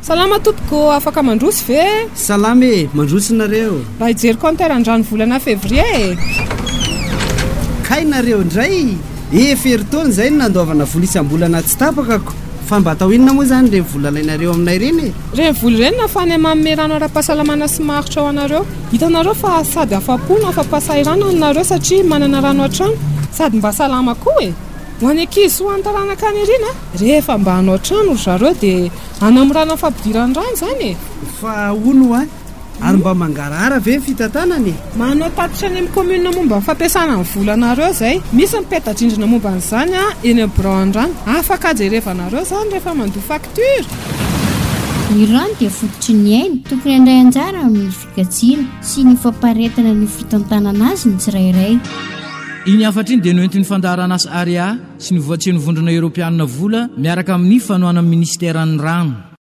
Salama tompoko, afaka mandrosy ve? Salama e, mandrosy nareo. Raha hijery compteur-ndrano volana février. Kay nareo indray, eferitaona izay no nandaovana vola isam-bolana tsy tapakako. Fa mba atao inona moa zany reny vola lainareo aminay reny? Reny vola reny nafany manome rano ara-pahasalamana sy maharitra ao anareo. Hitanareo fa sady afa-po afa-pasahirana anareo satria manana rano an-trano, sady mba salama koa e. Ho any ankizy ho antaranaka any irina, rehefa mba hanao trano ry zareo dia hanamorana ny fampidiran-drano zany e. Fa ono ary mba mangarahara ve fitantanany? Manao tatitra any amin'ny commune momba ny fampiasana ny volanareo zay. Misy mipeta-drindrina momba n'izany eny amin'ny bureau-ndrano. Afaka jerevanareo zany rehefa mandoa facture. Ny rano dia fototry ny ainy, tokony handray anjara amin'ny fikajiana sy ny famparetana ny fitantanana azy ny tsirairay. Iny afatra iny dia noentin'ny fandaharana asa area sy ny voatsiny vondrona Europianina vola miaraka amin'ny fanoana amin'ny ministèran'ny rano.